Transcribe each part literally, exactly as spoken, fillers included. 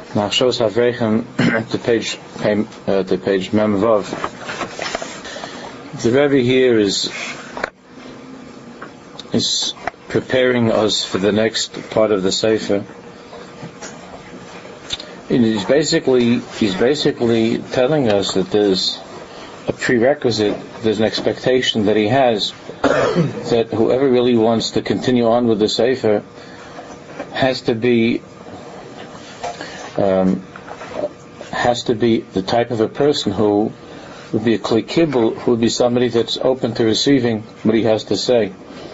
Nachshos Havrechem to page uh, to page Mem Vav. The Rebbe here is is preparing us for the next part of the Sefer. And he's basically he's basically telling us that there's a prerequisite, there's an expectation that he has that whoever really wants to continue on with the Sefer has to be um, has to be the type of a person who would be a kli kibul, who would be somebody that's open to receiving what he has to say.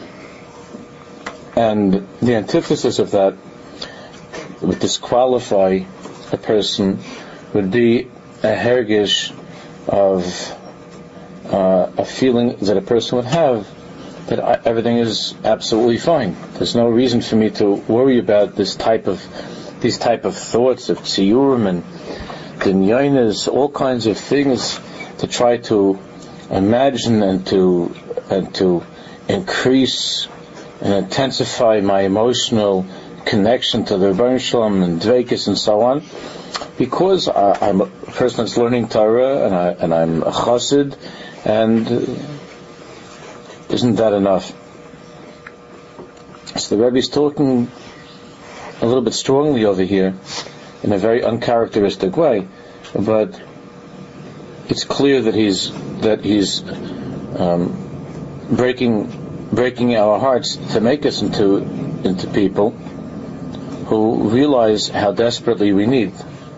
And the antithesis of that would disqualify a person would be a hergish of uh, a feeling that a person would have that I, everything is absolutely fine. There's no reason for me to worry about this type of these type of thoughts of tziyurim and dinyanas, all kinds of things to try to imagine and to and to increase and intensify my emotional connection to the Rebbeinu Shalom and Dveikis and so on, because I, I'm a person that's learning Torah and, I, and I'm a chassid, and isn't that enough? So the Rebbe is talking a little bit strongly over here in a very uncharacteristic way, but it's clear that he's that he's um, breaking breaking our hearts to make us into into people who realize how desperately we need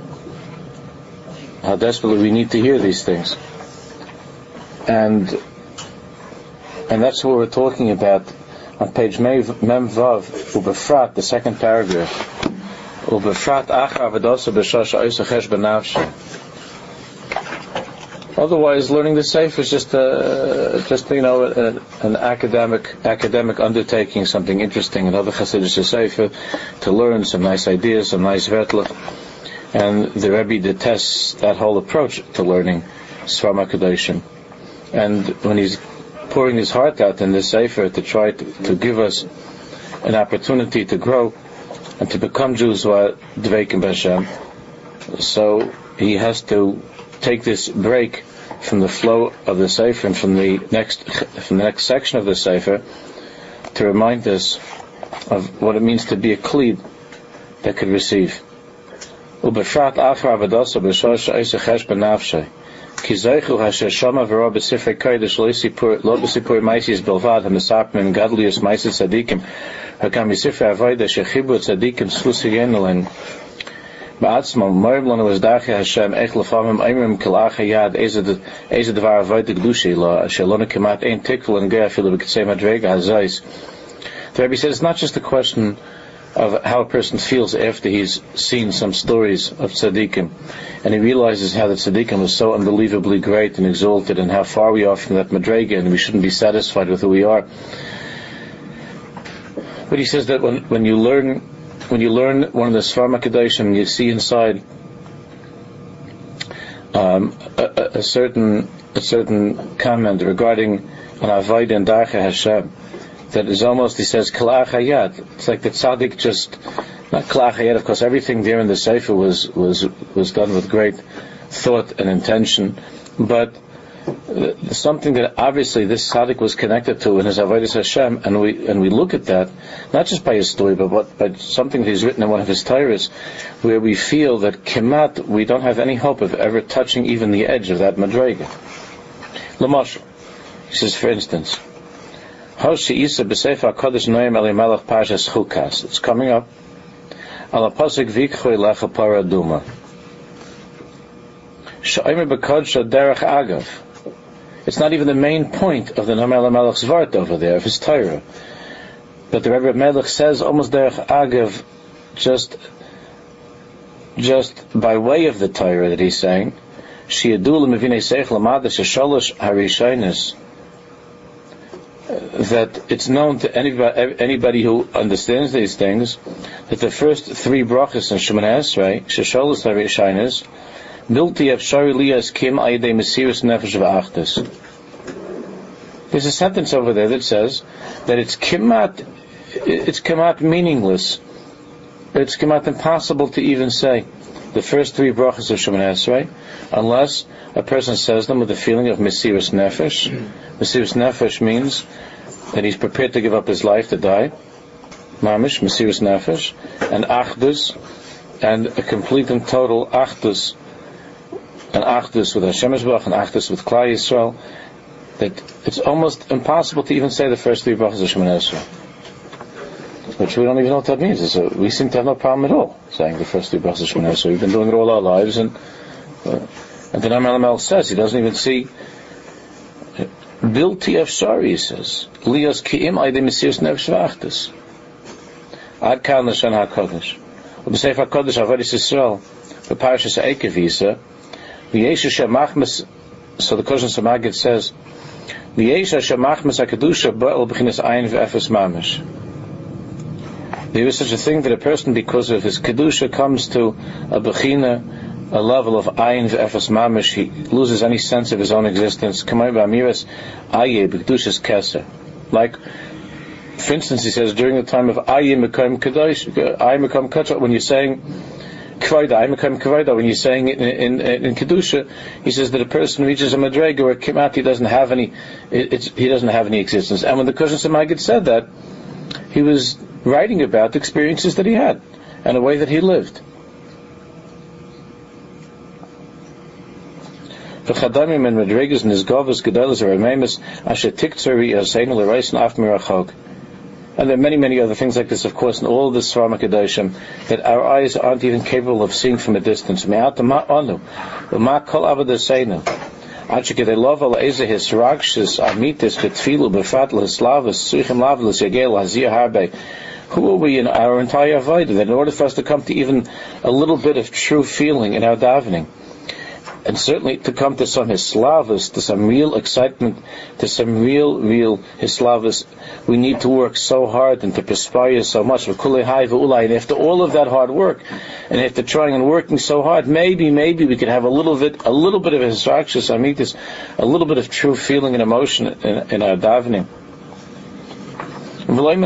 how desperately we need to hear these things, and and that's what we're talking about on page Mem Vav Ubefrat, the second paragraph. Ubefrat achar v'dosa b'shosh oisachesh b'navshe. Otherwise, learning the Sefer is just a, just you know a, an academic academic undertaking, something interesting. Another Hasidic Sefer to learn some nice ideas, some nice wörtlich, and the Rebbe detests that whole approach to learning Sfar HaKadoshim. And when he's pouring his heart out in this Sefer to try to, to give us an opportunity to grow and to become Jews who are Dveikim b'Hashem, so he has to take this break from the flow of the Sefer and from the next from the next section of the Sefer to remind us of what it means to be a kli that could receive. Ubefrat achar avodaso b'shosh oisachesh b'nafshe ki zeichu hasher shama v'ro b'sifrei kodesh lo b'sipur maisis bilvad ha'mesapim gadlius maisis tzadikim hakam b'sifrei avoda shechibu tzadikim s'chusiyenu Ba'atzma mo'ib lanu v'zdachei Hashem ech lefamim oimrim kilach hayad ezed ezed dvar avoda gdushi lo asher lo nekemat ein tikvel and gei afilu b'ketsei madrega hazais. The Rebbe says it's not just a question of how a person feels after he's seen some stories of tzaddikim, and he realizes how the tzaddikim was so unbelievably great and exalted, and how far we are from that madrega, and we shouldn't be satisfied with who we are. But he says that when when you learn when you learn one of the Sfar HaKadoshim, you see inside um, a, a certain a certain comment regarding an avodah and darchei Hashem that is almost, he says, Kalach Hayad. It's like the tzaddik just, not Kalach Hayad, of course, everything there in the Sefer was, was, was done with great thought and intention, but uh, something that obviously this tzaddik was connected to in his avodas Hashem, and we, and we look at that, not just by his story, but what, by something that he's written in one of his Torahs, where we feel that Kemat, we don't have any hope of ever touching even the edge of that madrega. L'moshel, he says, for instance, it's coming up. It's not even the main point of the Noam Melech's Vart over there, of his Torah. But the Rebbe Melech says almost derech agav, just, just by way of the Torah that he's saying, that it's known to anybody, anybody who understands these things, that the first three brachas in Shemoneh Esrei, Shesholos HaRishainis, Milti Efshari Liyas Kim Ayidei Mesiris Nefesh V'Achdus. There's a sentence over there that says that it's kimat, it's kimat meaningless. It's kimat impossible to even say the first three brachas of Shemoneh Esrei, unless a person says them with a feeling of Mesiras Nefesh. Mesiras Nefesh means that he's prepared to give up his life to die. Mamish, Mesiras Nefesh, and Achdus, and a complete and total Achdus, an Achdus with Hashem Yisborach, an Achdus with Klal Yisrael, that it's almost impossible to even say the first three brachas of Shemoneh Esrei, which we don't even know what that means. So we seem to have no problem at all saying the first three brachas of Shemoneh Esrei. We've been doing it all our lives, and uh, and the Naam Elamel says he doesn't even see Bilti Efshari, he says Lias Ki'im Aydei Mesiras Nefesh V'Achdus Ad Kan L'Shan HaKodesh U'B'Sefer HaKodesh Avodas Yisrael B'Parashas Eikev Yisa V'Yeshu Shemachmes. So the Kosher Samagid says V'Yeshu Shemachmes HaKedusha Ba'el B'Chinas Ayin V'Efes Mamish. There is such a thing that a person, because of his Kedusha, comes to a Bechina, a level of Ayin V'Efes Mamish, he loses any sense of his own existence. Kamay B'Amiras Aye B'Kedushas Keser. Like, for instance, he says, during the time of Aye Mekom Kedosh, Aye Mekom Kedosh, when you're saying Kvoida, Aye Mekom Kvoida, when you're saying in, in, in Kedusha, he says that a person reaches a Madrega where Kimat, he doesn't have any, it, it's, he doesn't have any existence. And when the Kosher Samagid said that, he was writing about the experiences that he had and the way that he lived. And there are many, many other things like this, of course, in all of this Svarma Kedoshim, that our eyes aren't even capable of seeing from a distance. Who are we in our entire avodah, that in order for us to come to even a little bit of true feeling in our davening, and certainly to come to some hislavus, to some real excitement, to some real, real hislavus, we need to work so hard and to perspire so much. And after all of that hard work, and after trying and working so hard, maybe, maybe we could have a little bit, a little bit of hisrakshus, I mean this, a little bit of true feeling and emotion in, in our davening. Not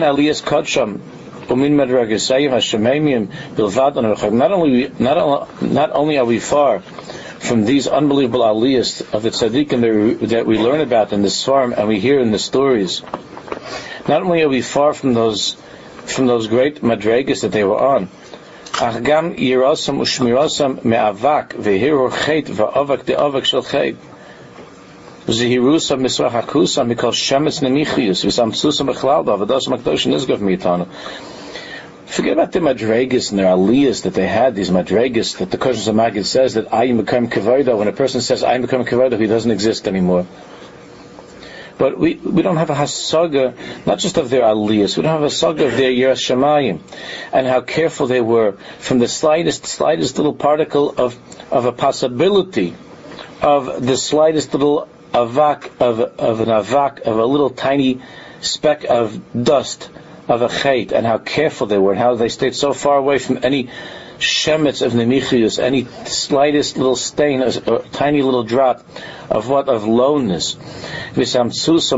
only, not, not only are we far from these unbelievable aliyahs of the tzaddikim that we, that we learn about in the Svarim and we hear in the stories, not only are we far from those from those great madregas that they were on, achgam yirasam ushmirasam me'avak ve'hirur chet va'avak de'avak shel chet zehirusam misrach hakusam mikol shemetz nemichius v'samtsusam bechlal da'avadasam akdosh nizgav mitanu. Forget about the madregas and their aliyahs that they had, these madregas that the Kosher Samagid says that I become kavoda. When a person says I become kavoda, he doesn't exist anymore. But we we don't have a hasaga, not just of their aliyahs, we don't have a hasaga of their yiras shamayim, and how careful they were from the slightest, slightest little particle of, of a possibility, of the slightest little avak, of, of an avak, of a little tiny speck of dust, of a chait, and how careful they were, and how they stayed so far away from any shemetz of nemichius, any slightest little stain, a, a tiny little drop of what, of lowness. And, and,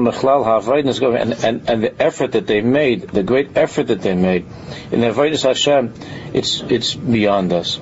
and the effort that they made, the great effort that they made in the avodas Hashem, it's it's beyond us.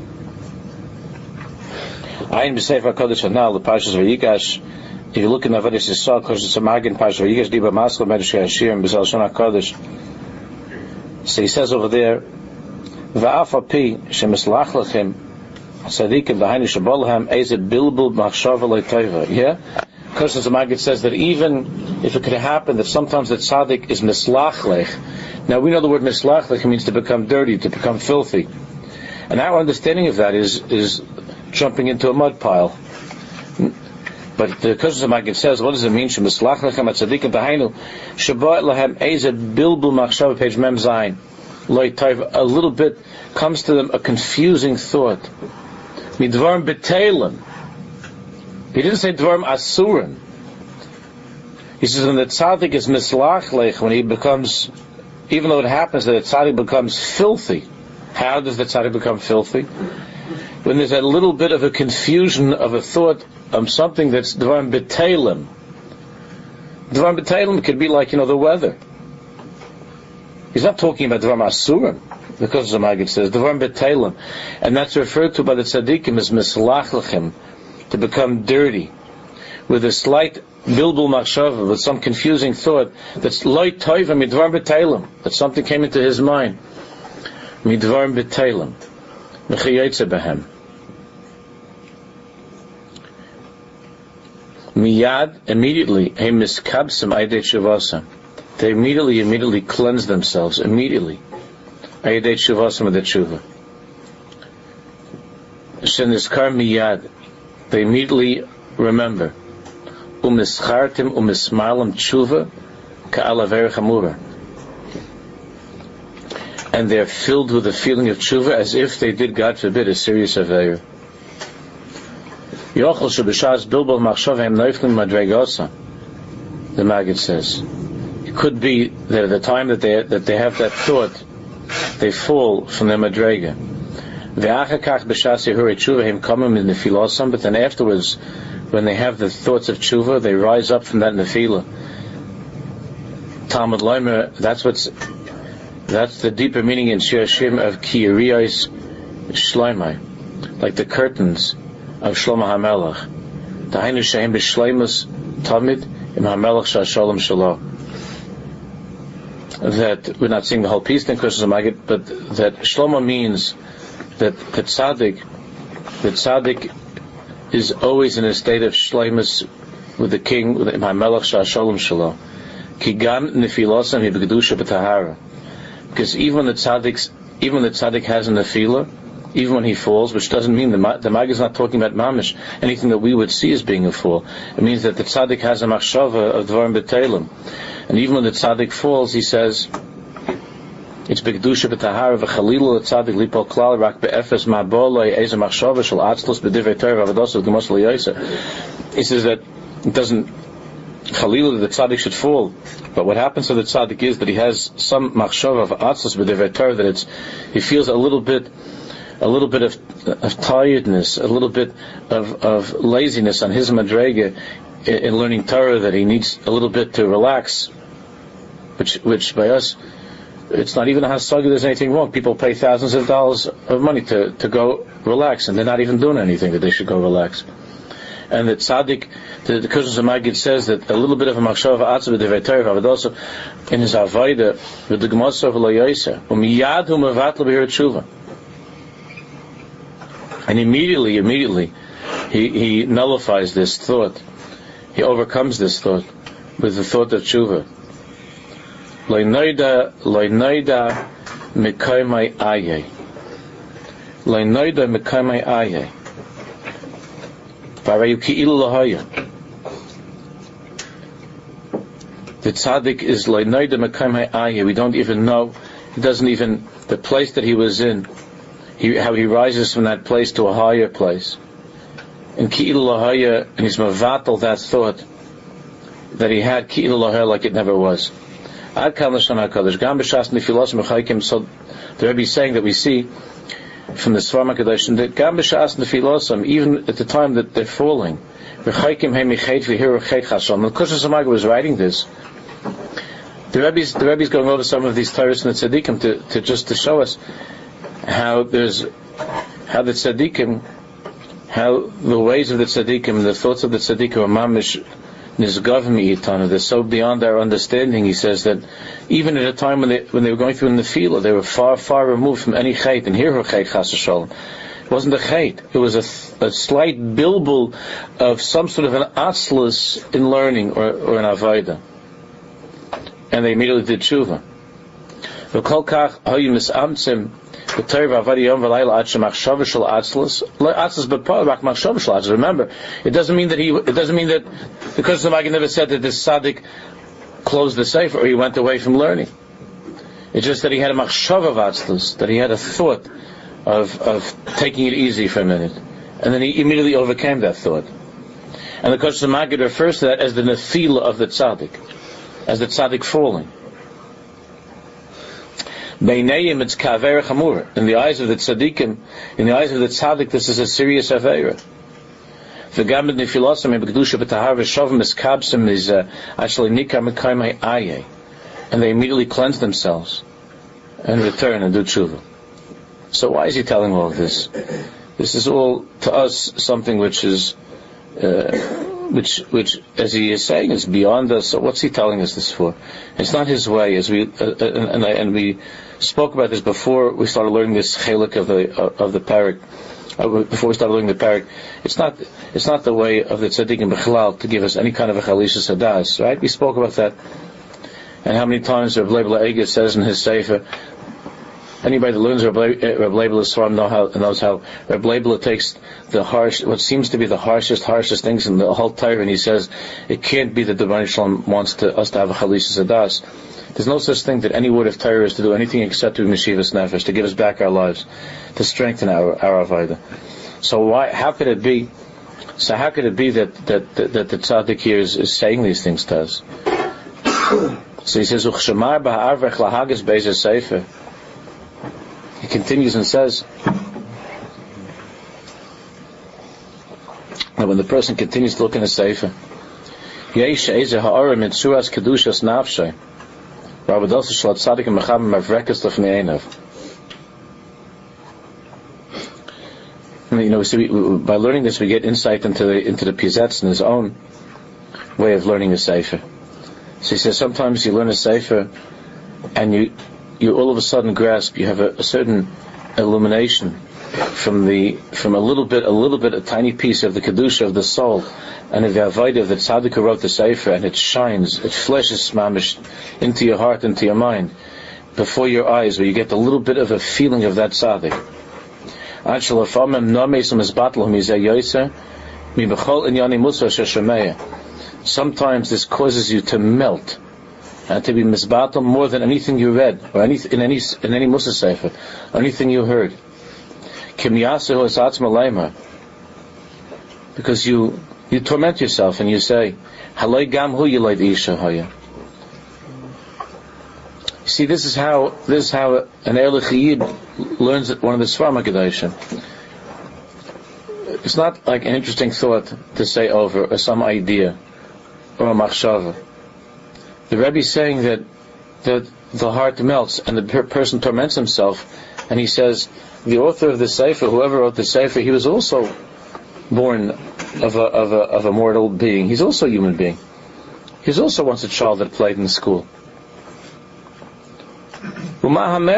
Ayin b'sefer HaKodesh Hanal, the Parshas Vayigash. If you look in the avodas Yisrael, Kosher Samagid, Parshas Vayigash, Diba Masla, Medrash Yashir, and B'Zal Shon HaKodesh. So he says over there, Va'af api shemislach lachem tzadikim b'hainu shabolhem eze bilbul machshava le'toiva. Yeah? Kosher Samagid says that even if it could happen that sometimes the tzaddik is mislach lech. Now we know the word mislach lech means to become dirty, to become filthy. And our understanding of that is is jumping into a mud pile. But the Kosher Samagid says, what does it mean? Shemislach lechem atzadikim b'hainu shaboat lahem eze bilbul machshava, page mem zayin. A little bit comes to them a confusing thought. Midvarm betelim. He didn't say dvarm asurin. He says when the tzaddik is mislach lech, when he becomes, even though it happens that the tzaddik becomes filthy. How does the tzaddik become filthy? When there's a little bit of a confusion of a thought of something that's dvarm betelim. Dvarm betelim could be like, you know, the weather. He's not talking about dvarm asurim. the Kosh Magid says, Dvarim B'Teilim, and that's referred to by the tzaddikim as mislachlechim, to become dirty, with a slight bilbul machshava, with some confusing thought, that's loy toiva midvarim B'Teilim, that something came into his mind. Midvarim B'Teilim, mechiyotze behem. Miyad, immediately, he miskabsim aydei shuvasa. They immediately, immediately cleanse themselves, immediately. Aydei shuvasa with the tshuva. Sheniskar miyad, they immediately remember. Umischartim umismalam tshuva ka'alaver chamura. And they're filled with the feeling of tshuva as if they did, God forbid, a serious aveir. Yochel shebishas bilbal machshavim neiflim madregosa. The Maggid says, it could be that at the time that they that they have that thought, they fall from their madrega. Ve'achakach b'shas yehuri tshuva him kamim in nefilosam, but then afterwards, when they have the thoughts of tshuva, they rise up from that nefila. Talmud Leimer, that's what's that's the deeper meaning in Shir Shim of Ki Yiriyos Shloimei, like the curtains of Shlomo HaMelech. Dahainu shehem b'shleimus tamid im HaMelech sha'shalom shalo. That we're not seeing the whole piece in Krishna Magid, but that Shlomo means that the tzaddik, the tzaddik is always in a state of shleimus with the king, with im HaMelech sha'shalom shalo. Ki gam nefilosam hi b'kedusha b'tahara. Because even when the tzaddik, even when the tzaddik has a nefila, even when he falls, which doesn't mean the the Mag is not talking about mamish, anything that we would see as being a fall. It means that the tzaddik has a machshava of dvarim b'teilim, and even when the tzaddik falls, he says it's b'kedusha b'tahara v'chalilu tzaddik lipol klal rak be'efes ma'bolei eze machshava shel atzlus b'divrei Torah v'avados l'gemos l'yoser. He says that it doesn't chalilu that the tzaddik should fall, but what happens to the tzaddik is that he has some machshava of atzlus b'divrei Torah, that it's he feels a little bit. a little bit of, of tiredness, a little bit of, of laziness on his madrega in, in learning Torah, that he needs a little bit to relax, which which by us, it's not even a hasaga, there's anything wrong. People pay thousands of dollars of money to, to go relax, and they're not even doing anything that they should go relax. And that tzaddik, the, the Kushas Magid says that a little bit of a machshava atzah b'divrei Torah, but also in his avodah, with the Gemara of Lo Yoser, u'miyad hu mevatl b'hir tshuva. And immediately, immediately, he, he nullifies this thought. He overcomes this thought with the thought of tshuva. Lo noida, lo noida mekaymai ayeh. Lo noida mekaymai ayeh. V'arayu ki'ilu lahaya. The tzaddik is lo noida mekaymai ayeh. We don't even know. He doesn't even, the place that he was in, He, how he rises from that place to a higher place. And Ki'il Lahaya, and he's mavatal that thought that he had Ki'il Lahaya like it never was. Ad Kan Lashon HaKadosh, Gam B'Shas Nefilos Mechaykim, so the Rebbe is saying that we see from the Svar HaKadosh, that Gam B'Shas Nefilosam, even at the time that they're falling, Mechaykim He Mechet V'Hiru Chet Chashon. The Kushas Amaga was writing this. The Rebbe's, the Rebbe's going over some of these Torahs and the Tzaddikim to, to just to show us how there's, how the tzaddikim, how the ways of the tzaddikim, the thoughts of the tzaddikim are mamish nizgav mi'itana. They're so beyond our understanding. He says that even at a time when they when they were going through in the field, they were far far removed from any chait. And here, her chait chas v'shalom, it wasn't a chait. It was a, a slight bilbul of some sort of an atzlus in learning or, or an avodah, and they immediately did tshuva. V'kol kach hayu mis'amtzim. Remember, it doesn't mean that he. It doesn't mean that because the Maggid never said that this tzaddik closed the sefer or he went away from learning. It's just that he had a machshava of atzlus, that he had a thought of of taking it easy for a minute, and then he immediately overcame that thought. And the Kushas Maggid refers to that as the nefila of the tzaddik, as the tzaddik falling. Beinayim, it's kavera chamura. In the eyes of the tzaddikim, in the eyes of the tzaddik, this is a serious avera. V'gam b'nefilosam b'kedusha b'tahar v'shovim miskabsim is actually nikar mekaymai ayeh, and they immediately cleanse themselves and return and do tshuva. So why is he telling all of this? This is all, to us, something which is, uh, which, which, as he is saying, is beyond us. So what's he telling us this for? It's not his way, as we, uh, and, and, and we spoke about this before we started learning this chelik of the, uh, of the parak. Uh, before we started learning the parak, it's not, it's not the way of the tzaddikim b'chalal to give us any kind of a chalisha sadas, right? We spoke about that. And how many times Reb Leibel Eger says in his sefer, anybody that learns Reb Leibel's Svarim know how, knows how Reb Leibel takes the harsh, what seems to be the harshest, harshest things in the whole Torah, and he says, it can't be that the Rebbeinu Shalom wants to, us to have a chalisha sadas. There's no such thing that any word of Torah is to do anything except to be Meshivas Nefesh, to give us back our lives, to strengthen our, our Avodah. So why, how could it be, so how could it be that, that, that, that the tzaddik here is, is saying these things to us? So he says, Uchshamar ba'arvech lahagas be'ezer sefer. He continues and says that when the person continues to look in the sefer, Yesh ezer ha'ara mitzuras kedushas nafshay. You know, so we, by learning this, we get insight into the into the Pizetz and his own way of learning a sefer. So he says sometimes you learn a sefer, and you you all of a sudden grasp, you have a, a certain illumination from the from a little bit a little bit a tiny piece of the kedusha of the soul and of the avodah that tzaddik wrote the sefer, and it shines, it flashes mamish into your heart, into your mind, before your eyes, where you get a little bit of a feeling of that tzaddik. Sometimes this causes you to melt and to be misbatel more than anything you read or any in any in any Musa sefer, or anything you heard. Because you you torment yourself and you say, Halay gam hu yilad isha haya. See, this is how this is how an Ehrlich Yid learns at one of the Svarim HaKadoshim. It's not like an interesting thought to say over, or some idea, or a machshava. The Rebbe is saying that that the heart melts and the per- person torments himself, and he says the author of the Sefer, whoever wrote the Sefer, he was also born of a of a of a mortal being. He's also a human being. He's also once a child that played in school. And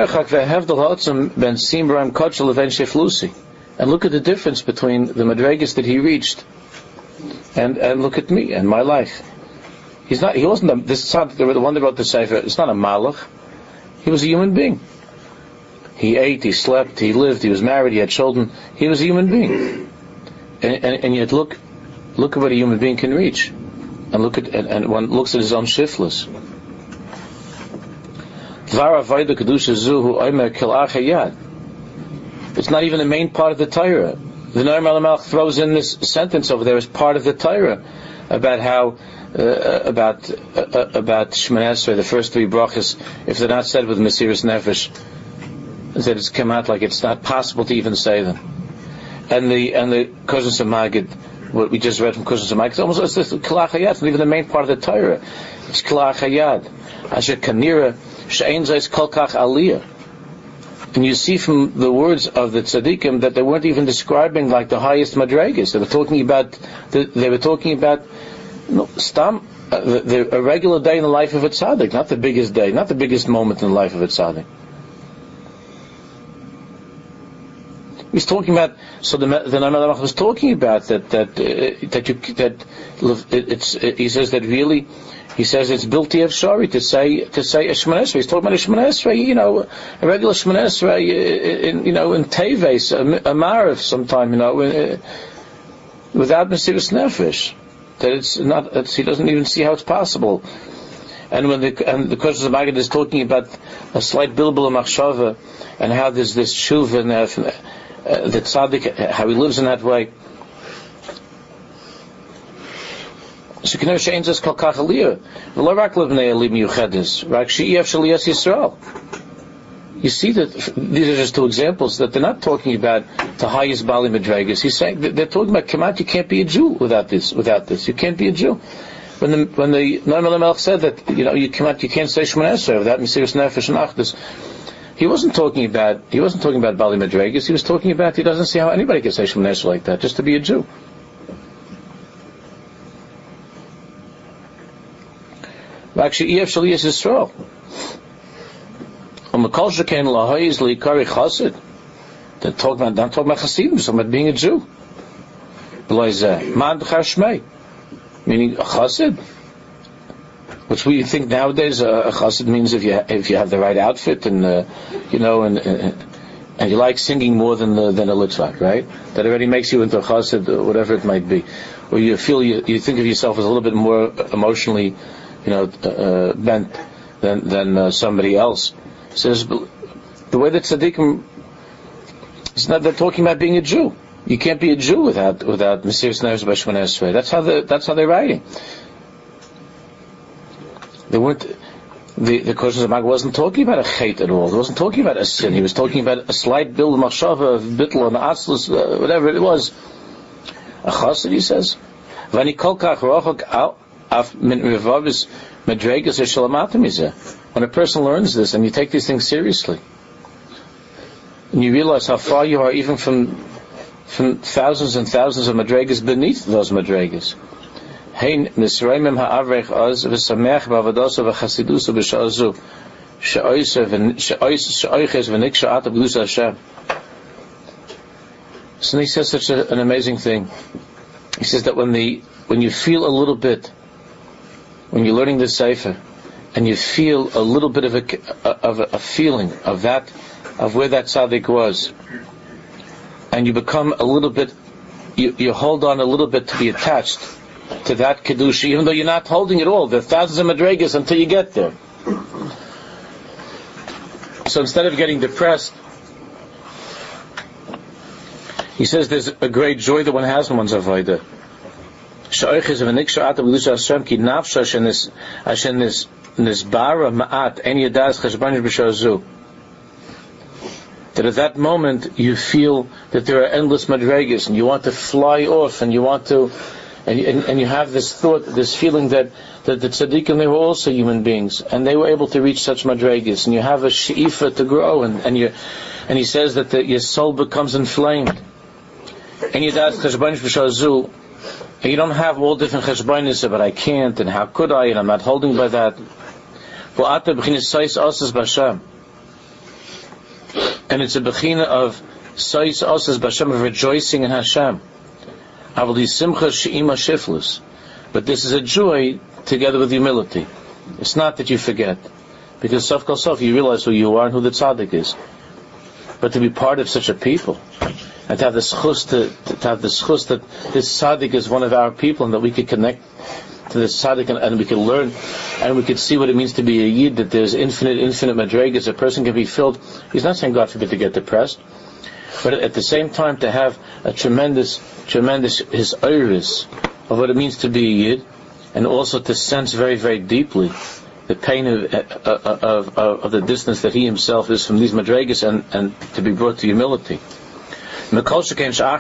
look at the difference between the madregas that he reached, and and look at me and my life. He's not. He wasn't a, this tzaddik, the one that wrote the sefer. It's not a malach. He was a human being. He ate, he slept, he lived, he was married, he had children. He was a human being, and and, and yet look, look at what a human being can reach, and look at and, and one looks at his own shiftless. It's not even the main part of the Torah. The Noam Malamalch throws in this sentence over there as part of the Torah about how uh, about uh, about Shmoneh Esrei, the first three brachas, if they're not said with Mesiras Nefesh, that it's come out like it's not possible to even say them. And the and the Kozos Magid, what we just read from Kozos Magid, it's almost it's the Kalach Hayad. It's not even the main part of the Torah. It's Kalach Hayad. Asher Kanira She'ein Zayis Kolkach Aliyah. And you see from the words of the tzaddikim that they weren't even describing like the highest madregas. They were talking about the, they were talking about no, stam, uh, the, the, a regular day in the life of a tzaddik, not the biggest day, not the biggest moment in the life of a tzaddik. He's talking about, so the the Noam Malamalch was talking about that that uh, that you that it, it's it, he says that really. He says it's bilti efshari to say to say a Shmoneh Esrei. He's talking about a Shmoneh Esrei, you know, a regular Shmoneh Esrei, in you know, in Teves, a, a Marav sometime, you know, uh, without Mesiras Nefesh. That it's not. It's, he doesn't even see how it's possible. And when the and the Kozos Magid is talking about a slight bilbul of machshava and how there's this shuv and uh, the tzaddik, how he lives in that way. You see that these are just two examples that they're not talking about the highest Bali Madregas. He's saying they're talking about Kamat, you can't be a Jew without this, without this. You can't be a Jew. When the when the Noam Malamalch said that, you know, you Kamat, you can't say Shmoneh Esrei without Mesiras Nefesh and Achdus. he wasn't talking about he wasn't talking about Bali Madregas. He was talking about he doesn't see how anybody can say Shemoneh Esrei like that, just to be a Jew. Actually, E F Shaliyas Yisrael. On the culture came lahayiz liikari chassid. They're talking about not talking about chassidim, talking about being a Jew. Man b'char shmei, meaning a chassid. Which we think nowadays uh, a chassid means if you if you have the right outfit and uh, you know and uh, and you like singing more than the, than a litvak, right? That already makes you into a chassid, or whatever it might be. Or you feel you, you think of yourself as a little bit more emotionally, you know, uh, bent than than uh, somebody else. Says the way that tzaddikim, it's not they're talking about being a Jew. You can't be a Jew without without Mesiras Nefesh b'Shemoneh Esrei. That's how the that's how they're writing. They weren't. The the Kodesh Mag wasn't talking about a chait at all. He wasn't talking about a sin. He was talking about a slight bill of machshava, of bittul and atzlus, uh, whatever it was. A chassid, he says. V'ani kol kach rochok af min revavis madregas eshalamatim izeh. When a person learns this and you take these things seriously, and you realize how far you are even from from thousands and thousands of madregas beneath those madregas. Hein nisraimim ha'avrech az v'samech b'avadosa v'chasidusa b'sha'azu she'oiches v'niksha ata b'gdusa Hashem. So he says such a, an amazing thing. He says that when the when you feel a little bit, when you're learning the Sefer, and you feel a little bit of a of a, a feeling of that, of where that tzaddik was, and you become a little bit, you, you hold on a little bit to be attached to that kedusha, even though you're not holding it all. There are thousands of madregas until you get there. So instead of getting depressed, he says there's a great joy that one has in one's avodah. That at that moment you feel that there are endless madregas, and you want to fly off, and you want to, and, and, and you have this thought, this feeling that, that the tzaddikim, they were also human beings, and they were able to reach such madregas, and you have a she'ifa to grow, and, and you, and he says that the, your soul becomes inflamed. And you das cheshbonish b'shazu, and you don't have all different cheshbonis, but I can't, and how could I, and I'm not holding by that. And it's a bechina of sais asas b'Hashem, of rejoicing in Hashem. But this is a joy together with humility. It's not that you forget, because sof kol sof you realize who you are and who the tzaddik is. But to be part of such a people, and to have the schus to, to have the schus that this tzaddik is one of our people, and that we could connect to this tzaddik, and, and we could learn, and we could see what it means to be a yid, that there's infinite, infinite madregas, a person can be filled. He's not saying God forbid to get depressed, but at the same time to have a tremendous, tremendous his iris of what it means to be a yid, and also to sense very, very deeply the pain of, of, of, of the distance that he himself is from these madregas, and, and to be brought to humility. And after this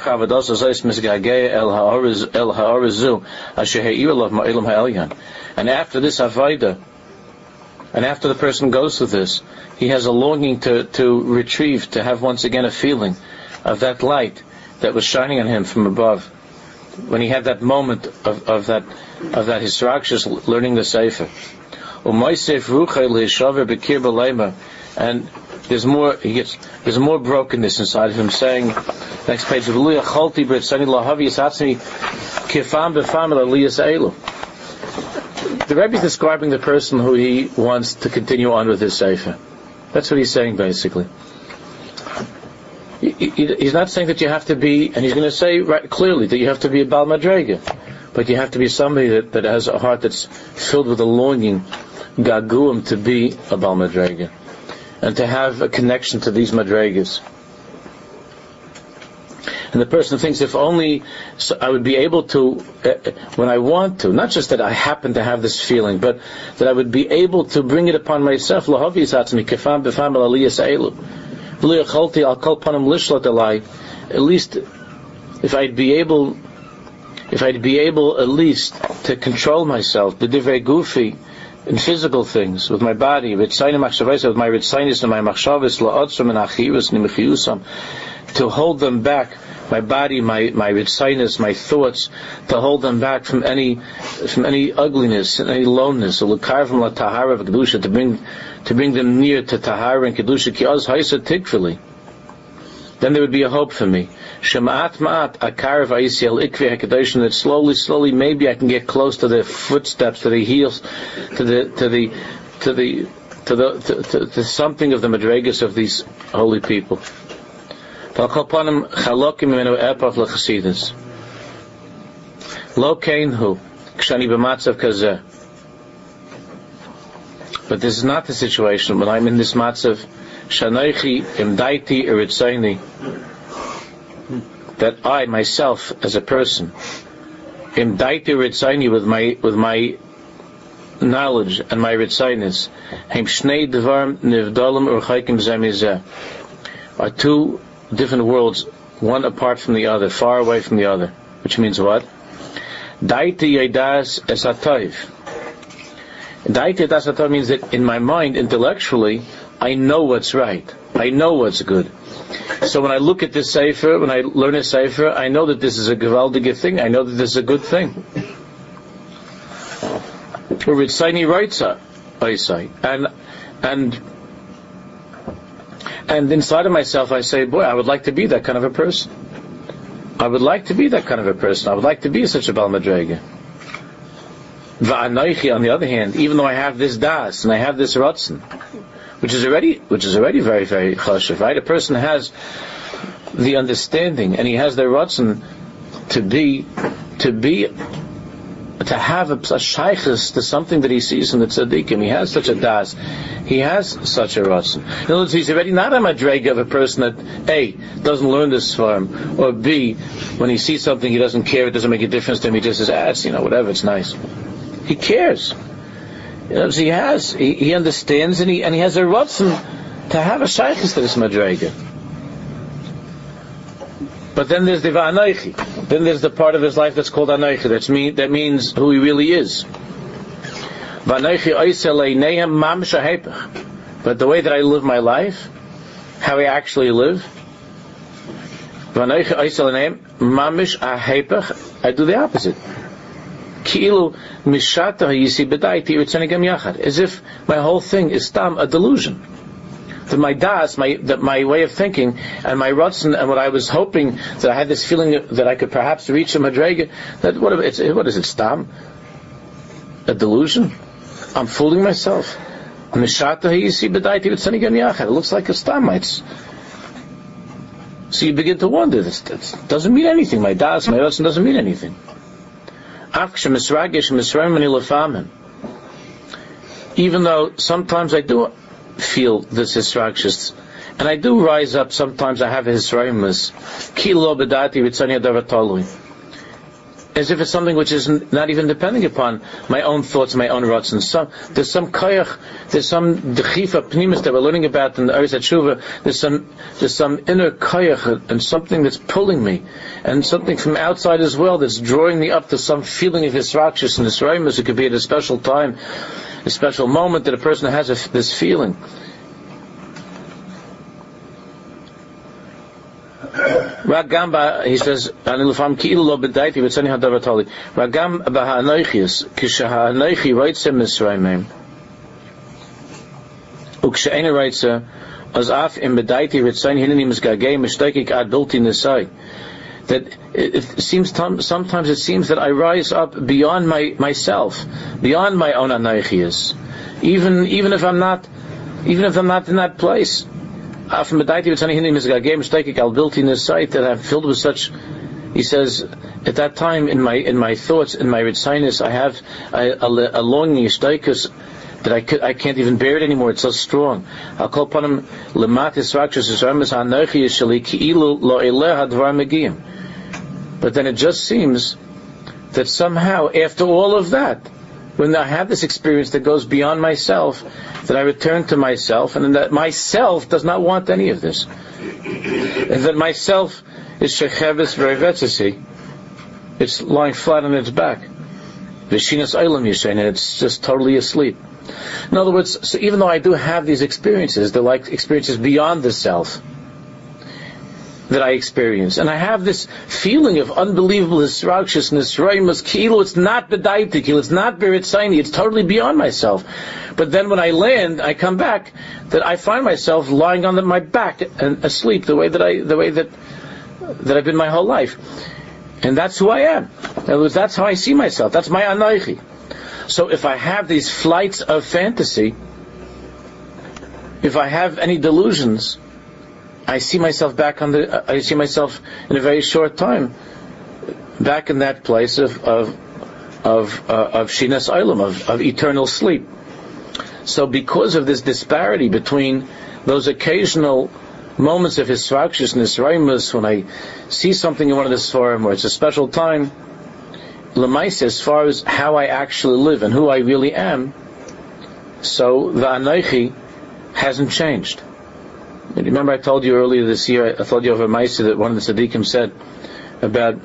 avodah, and after the person goes through this, he has a longing to, to retrieve, to have once again a feeling of that light that was shining on him from above. When he had that moment of, of that of that hisrakshus, learning the Sefer. And there's more, he gets, there's more brokenness inside of him, saying, next page, the Rebbe is describing the person who he wants to continue on with his Sefer. That's what he's saying basically. He, he, he's not saying that you have to be, and he's going to say right clearly that you have to be a Baal Madrega, but you have to be somebody that, that has a heart that's filled with a longing, gaguim, to be a Baal Madrega, and to have a connection to these madregas. And the person thinks, if only so I would be able to, uh, when I want to, not just that I happen to have this feeling, but that I would be able to bring it upon myself. At least, if I'd be able, if I'd be able at least to control myself, the divrei gufi, in physical things, with my body, with my ritzinus and my machshavos, la'otzim and achivus nimchiusam, to hold them back, my body, my my ritzinus, my thoughts, to hold them back from any from any ugliness and any loneness, or l'karvim la tahara v'kedusha, to bring to bring them near to tahara and kedusha, ki oz haisa tikvili. Then there would be a hope for me. Shema'at ma'at akar v'ayisi al ikvi hakadosh, that slowly, slowly, maybe I can get close to the footsteps, to the heels, to the to the to the to the to, to, to something of the madregas of these holy people. Lo keinhu kshani b'matzav kazeh. But this is not the situation when I'm in this matzav. Shanoichi imdaiti eritzaini, that I myself as a person imdaiti eritzaini with my with my knowledge and my ritzainis, heim shnei dvarim nivdalim urchaikim zemizeh, are two different worlds, one apart from the other, far away from the other. Which means what? Daiti yedas esatayv. Daiti yedas esatayv means that in my mind, intellectually, I know what's right. I know what's good. So when I look at this sefer, when I learn a sefer, I know that this is a gewaldige thing. I know that this is a good thing. And and and inside of myself, I say, boy, I would like to be that kind of a person. I would like to be that kind of a person. I would like to be such a Bal Madrega. Va'anoichi, on the other hand, even though I have this das and I have this ratzon, which is already, which is already very, very chashuv, right? A person has the understanding and he has the ratzon to be, to be, to have a, a shaykhus to something that he sees in the tzaddikim. He has such a das. He has such a ratzon. In other words, he's already not a madrega of a person that A, doesn't learn this form, or B, when he sees something he doesn't care, it doesn't make a difference to him, he just says, ah, it's, you know, whatever, it's nice. He cares. You know, he has, he, he understands, and he and he has a ratzon to have a shaykhus to this madrega. But then there's the va'anoichi. Then there's the part of his life that's called anoichi. That's mean, that means who he really is. Va'anoichi oisei leinehem mamish ha'hepech. But the way that I live my life, how I actually live, va'anoichi oisei leinehem mamish ha'hepech, I do the opposite. Ki'ilu mishata ha'yisi b'daiti ritzani gam yachad. As if my whole thing is stam, a delusion. That my das, my that my way of thinking, and my ratzon, and what I was hoping, that I had this feeling that I could perhaps reach a madrega, that what, it's, what is it, stam? A delusion? I'm fooling myself. It looks like a stam. It's, so you begin to wonder, this, this doesn't mean anything. My das, my ratzon doesn't mean anything. Even though sometimes I do feel this Hisrakshis, and I do rise up sometimes, I have Hisraimus, Kilo Bedati Ritzani Adavatolui, as if it's something which is not even depending upon my own thoughts, my own rots, and some, there's some koyach, there's some dechifa pnimis that we're learning about in the Aris HaTshuva, there's some, there's some inner koyach, and something that's pulling me, and something from outside as well that's drawing me up to some feeling of Hisrakshis and Hisraimus. It could be at a special time, a special moment that a person has a, this feeling. Ragam, he says, Anilufam ki'ilu lo b'daiti v'tzani hadavatali. Ragam b'ha'anoichius, k'shaha'anoichi roitze Misraimim, u'ksha'ena roitze, az af im b'daiti v'tzani hineni mizgagei mishtakik ad bilti nisai. That it, it seems sometimes it seems that I rise up beyond my myself, beyond my own anoichius, even even if I'm not, even if I'm not in that place. That I'm filled with such. He says, at that time in my in my thoughts, in my ritzinus, I have a, a, a longing, a shtoikus, that I could, I can't even bear it anymore. It's so strong. I'll call upon him. But then it just seems that somehow, after all of that, when I have this experience that goes beyond myself, that I return to myself, and that myself does not want any of this, and that myself is shecheves v'revetzesi, it's lying flat on its back, v'shinas olam yishen, and it's just totally asleep. In other words, so even though I do have these experiences, they're like experiences beyond the self that I experience. And I have this feeling of unbelievable hisraukshness, reimus, kilo, it's not bedaitikil, it's not beritzaini, it's totally beyond myself. But then when I land, I come back, that I find myself lying on the, my back and asleep the way that I, the way that, that I've been my whole life. And that's who I am. In other words, that's how I see myself. That's my anoichi. So if I have these flights of fantasy, if I have any delusions, I see myself back on the, I see myself in a very short time back in that place of, of, of, uh, of Shinas Olam, of, of eternal sleep. So because of this disparity between those occasional moments of hisraukshness, reimus, when I see something in one of the Sforim where it's a special time, Lemaisa, as far as how I actually live and who I really am, so the Anoichi hasn't changed. Remember I told you earlier this year, I told you over Maisa that one of the Tzaddikim said about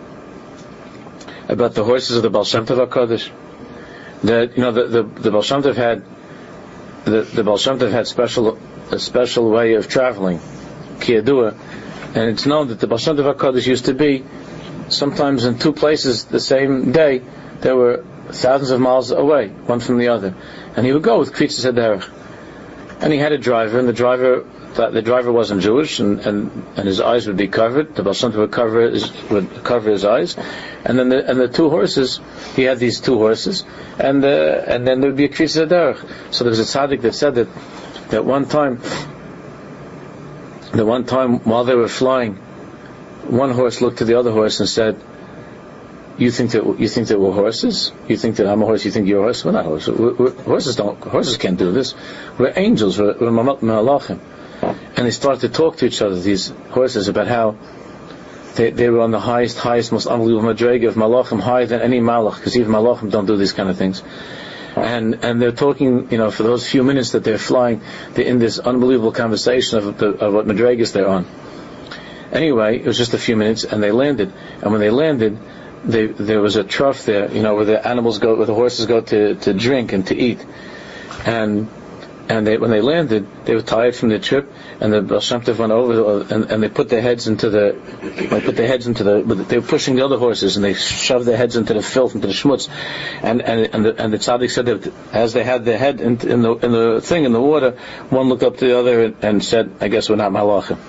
about the horses of the Baal Shem Tov HaKadosh, that, you know, the, the, the Baal Shem Tov had the, the Baal Shem Tov had special a special way of traveling, Kiyadua, and it's known that the Baal Shem Tov HaKadosh used to be sometimes in two places the same day. There were thousands of miles away, one from the other, and he would go with Kvitzas HaDerech. And he had a driver, and the driver the, the driver wasn't Jewish, and, and, and his eyes would be covered. The Baal Shem Tov would cover his, would cover his eyes, and then the and the two horses, he had these two horses, and uh, and then there would be a Kvitzas HaDerech. So there was a tzaddik that said that that one time, that one time while they were flying, one horse looked to the other horse and said, "You think that you think that we're horses? You think that I'm a horse? You think you're a horse? We're not horses. We're, we're, horses don't. Horses can't do this. We're angels. We're, we're malachim." And they started to talk to each other, these horses, about how they, they were on the highest, highest, most unbelievable madrega of malachim, higher than any malach, because even malachim don't do these kind of things. And and they're talking, you know, for those few minutes that they're flying, they're in this unbelievable conversation of, the, of what madregas they're on. Anyway, it was just a few minutes, and they landed. And when they landed, They, there was a trough there, you know, where the animals go, where the horses go to, to drink and to eat, and and they, when they landed, they were tired from the trip, and the Baal Shem Tov went over, and, and they put their heads into the, they put their heads into the, they were pushing the other horses, and they shoved their heads into the filth, into the schmutz, and and and the, and the tzaddik said that as they had their head in, in the in the thing in the water, one looked up to the other and, and said, "I guess we're not malachim."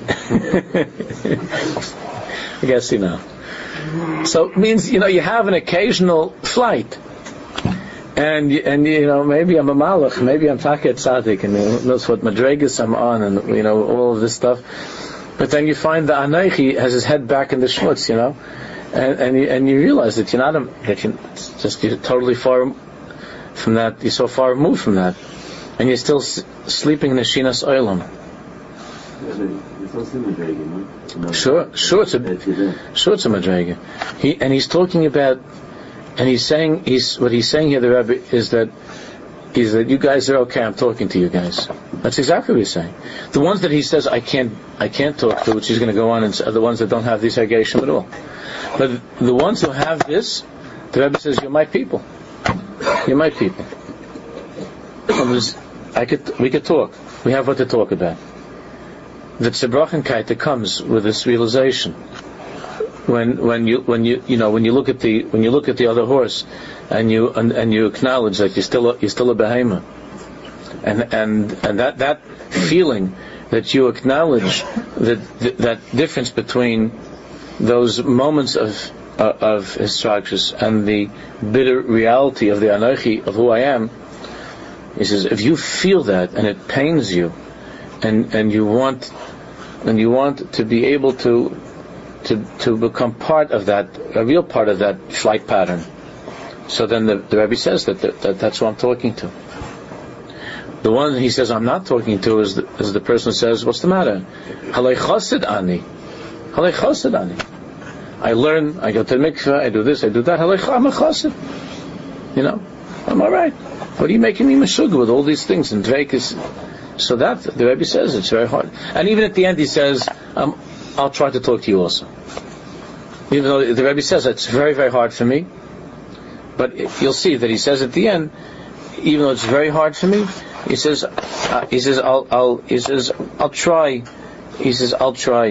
I guess you know. So it means, you know, you have an occasional flight, and and you know, maybe I'm a malach, maybe I'm taket tzaddik, and who knows what madregas I'm on, and you know, all of this stuff. But then you find the anoichi has his head back in the schmutz, you know, and and you, and you realize that you're not a, that you're just you're totally far from that. You're so far removed from that, and you're still s- sleeping in the shinas olam. Sure, sure, it's a sure it's a madrega. He and he's talking about, and he's saying he's what he's saying here. The Rebbe is that is that you guys are okay. I'm talking to you guys. That's exactly what he's saying. The ones that he says I can't I can't talk to, which he's going to go on and say, are the ones that don't have this hagashim at all. But the ones who have this, the Rebbe says, you're my people. You're my people. I could we could talk. We have what to talk about. The tzibrochenkite that comes with this realization, when when you when you you know when you look at the when you look at the other horse, and you and, and you acknowledge that you're still a, you're still a behemoth, and and and that that feeling that you acknowledge that that difference between those moments of uh, of hisraukshnus and the bitter reality of the anoichi of who I am. He says, if you feel that and it pains you, and and you want and you want to be able to to to become part of that, a real part of that flight pattern, so then the, the Rebbe says that, that, that that's who I'm talking to. The one he says I'm not talking to is the, is the person who says, what's the matter? Halei chosid ani, halei chosid ani. I learn, I go to the mikveh, I do this, I do that. Halei, I'm a chosid. You know, I'm all right. What are you making me meshuggah with all these things and dveikis? So that, the Rebbe says, it's very hard. And even at the end he says, um, I'll try to talk to you also. Even though the Rebbe says, it's very, very hard for me. But you'll see that he says at the end, even though it's very hard for me, he says, uh, he says, I'll, I'll, he says, I'll try. He says, I'll try.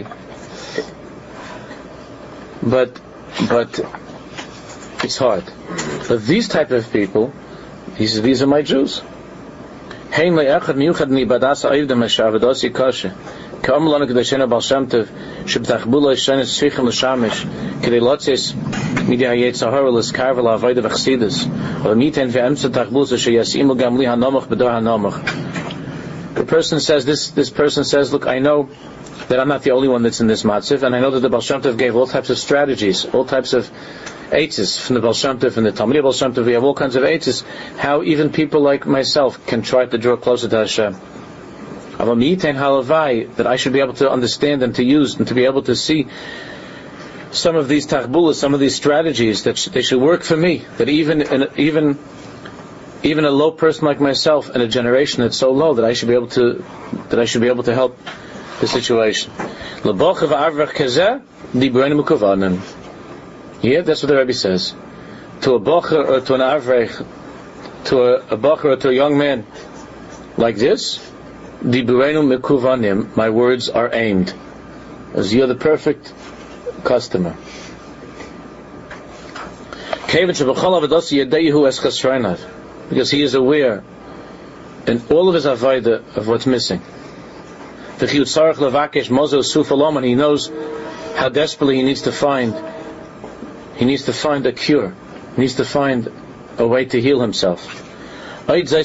But, but, it's hard. But these type of people, he says, these are my Jews. Hein le'echad miyuchad nibadas ha'ivdem ha'shavedos yikashe. Ka'am lanu kedeshena Baal Shem Tov sheb'tachbula yishenes tzvichim l'shamish k'dei lotzes midi ha'yetzahara l'skarva la'avayda v'chsidus v'miten ve'emtza tachbula sheyasimu gam li ha'nomach b'dor ha'nomach. The person says, this, this person says, look, I know that I'm not the only one that's in this matziv, and I know that the Baal Shem Tov gave all types of strategies, all types of eitzes from the Baal Shem Tov and the Talmidei Baal Shem Tov. We have all kinds of eitzes, how even people like myself can try to draw closer to Hashem. That I should be able to understand and to use and to be able to see some of these tachbulas, some of these strategies that sh- they should work for me. That even in, even even a low person like myself in a generation that's so low, that I should be able to that I should be able to help the situation. Yeah, that's what the Rebbe says. To a bocher or to an avrech, to a, a bocher or to a young man like this, diburenu mekuvanim, my words are aimed, as you're the perfect customer. Because he is aware in all of his avodah of what's missing. And he knows how desperately he needs to find He needs to find a cure. He needs to find a way to heal himself. Not only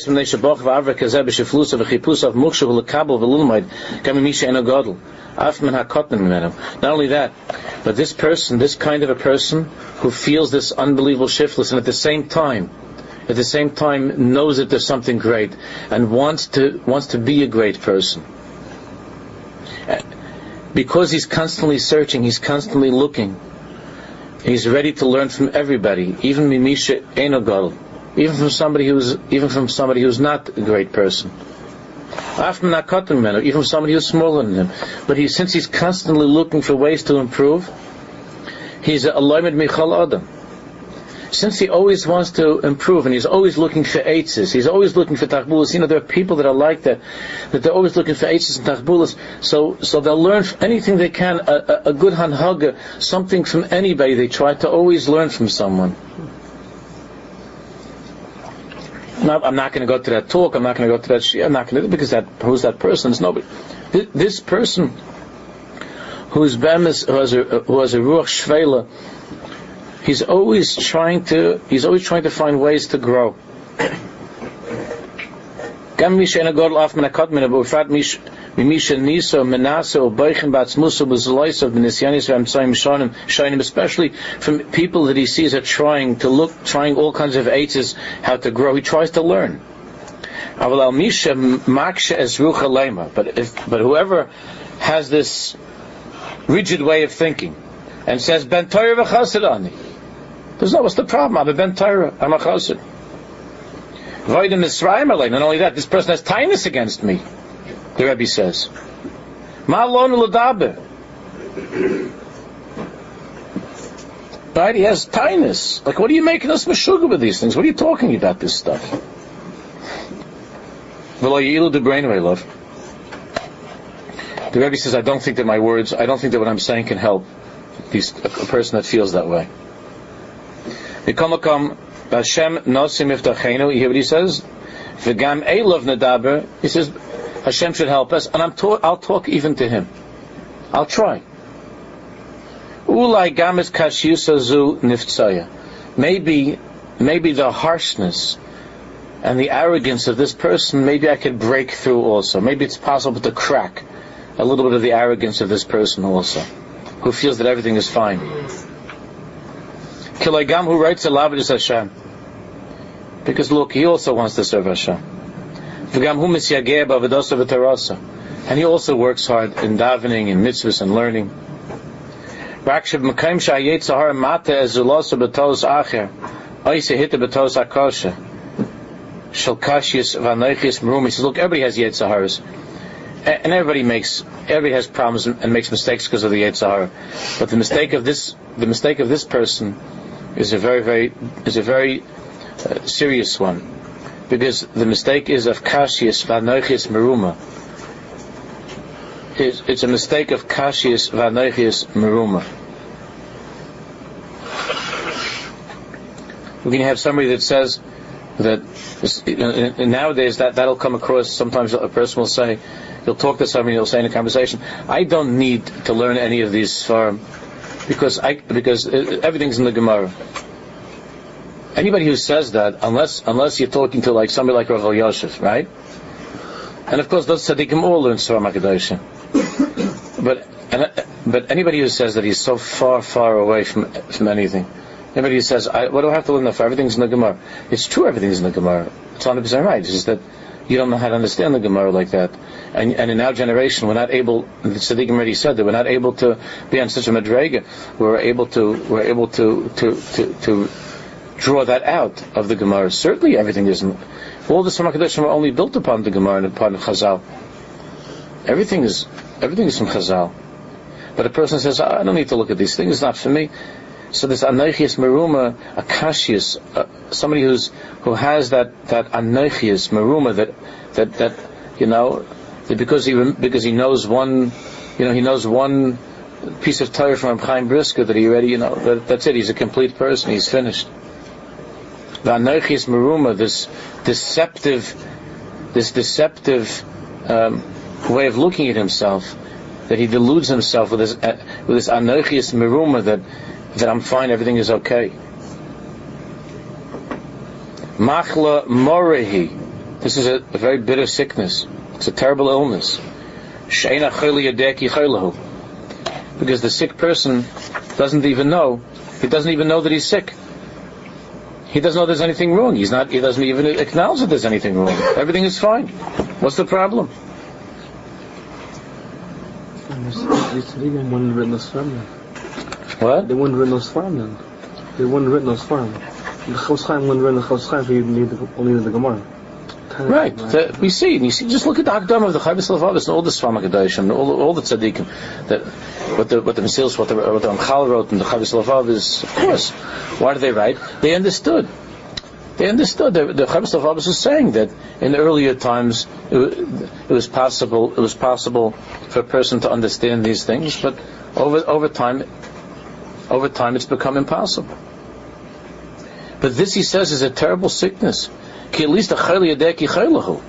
that, but this person, this kind of a person who feels this unbelievable shiftless, and at the same time, at the same time knows that there's something great and wants to wants to be a great person. Because he's constantly searching, he's constantly looking. He's ready to learn from everybody, even mimisha eno gadol, even from somebody who's even from somebody who's not a great person, even from somebody who's smaller than him. But he, since he's constantly looking for ways to improve, he's a aloymed michal adam. Since he always wants to improve, and he's always looking for eitzes, he's always looking for tachbulas. You know, there are people that are like that, that they're always looking for eitzes and tachbulas, so so they'll learn anything they can, a, a, a good hanhaga, something from anybody. They try to always learn from someone. Now, I'm not going to go to that talk, I'm not going to go to that shia, I'm not going to, because that, who's that person? It's nobody. This, this person, who's bemis, who has a, who has a ruach shvela, He's always trying to. He's always trying to find ways to grow. Especially from people that he sees are trying to look, trying all kinds of eitzes, how to grow. He tries to learn. But if, but whoever has this rigid way of thinking and says ben Torah v'chassid ani, there's no, what's the problem? I'm a ben Torah, I'm a chassid. Not only that, this person has tinus against me, the Rebbe says. Right? He has tinus. Like, what are you making us meshuggah with these things? What are you talking about this stuff? The Rebbe says, I don't think that my words, I don't think that what I'm saying can help these, a, a person that feels that way. Hashem nosim iftachenu. You hear what he says? V'gam elov nedaber. He says Hashem should help us, and I'm ta- I'll talk even to him. I'll try. Ulai gamis kashyusazu niftzaya. Maybe, maybe the harshness and the arrogance of this person, maybe I could break through also. Maybe it's possible to crack a little bit of the arrogance of this person also, who feels that everything is fine. Kilaygam, who writes aloud is Hashem, because look, he also wants to serve Hashem. V'gam hu misyageh b'avodosa v'tarasa, and he also works hard in davening, in mitzvahs, and learning. B'akshav m'kayim sha'ayet zahar mata ezulosa b'tos acher, oise hitta b'tos akosha, shel kashyis v'anoichis m'rum. He says, look, everybody has yet zaharas, and everybody makes, everybody has problems and makes mistakes because of the yet zahara. But the mistake of this, the mistake of this person is a very, very, is a very uh, serious one. because the mistake is of kashius v'anoichis meruma. It's, it's a mistake of kashius v'anoichis meruma. We're going to have somebody that says that, you know, and nowadays that, that'll come across, sometimes a person will say, he'll talk to somebody, he'll say in a conversation, I don't need to learn any of these Sfarim, because I, because everything's in the Gemara. Anybody who says that, unless unless you're talking to like somebody like Rav Yosef, right? And of course, those tzaddikim all learn Sfarim HaKadoshim. But and, but anybody who says that he's so far, far away from from anything, anybody who says, I, what do I have to learn that for? Everything's in the Gemara. It's true, everything's in the Gemara. It's one hundred percent right. It's just that you don't know how to understand the Gemara like that. And, and in our generation, we're not able, the tzaddikim already said that, we're not able to be on such a madrega. We're able to, we're able to, to, to, to draw that out of the Gemara. Certainly everything isn't. All the Sfarim HaKadoshim are only built upon the Gemara and upon Chazal. Everything is, everything is from Chazal. But a person says, I don't need to look at these things, it's not for me. So this Anoichius Meruma, Akashius, uh, somebody who's who has that that Anoichius Meruma, that that that you know, that because he because he knows one, you know, he knows one piece of Torah from Chaim Brisker that he already, you know, that, that's it. He's a complete person. He's finished. The Anoichius Meruma, this deceptive, this deceptive um, way of looking at himself, that he deludes himself with this uh, with this Anoichius Meruma that. that I'm fine, everything is okay. Machla morehi. This is a, a very bitter sickness. It's a terrible illness. She'ena choli yadeki cholahu. Because the sick person doesn't even know. He doesn't even know that he's sick. He doesn't know there's anything wrong. He's not. He doesn't even acknowledge that there's anything wrong. Everything is fine. What's the problem? What? They wouldn't written those Sfarim then. They wouldn't written those Sfarim. The Chos Chaim wouldn't written the Chos Chaim, so you need the, only the Gemara. Right. The, we see, and you see, just look at the Hakdama of the Chavis Lavavas and all the Sfarim HaKadoshim, all, all the Tzaddikim, that what the what the Mesilas, what the what the Ramchal wrote, and the Chavis Lavavas. Of course, why did they write? They understood. They understood. The, the Chavis Lavavas was saying that in the earlier times it, it was possible. It was possible for a person to understand these things, but over over time. Over time, it's become impossible. But this, he says, is a terrible sickness. Ki at least a chayli yadeki chaylahu.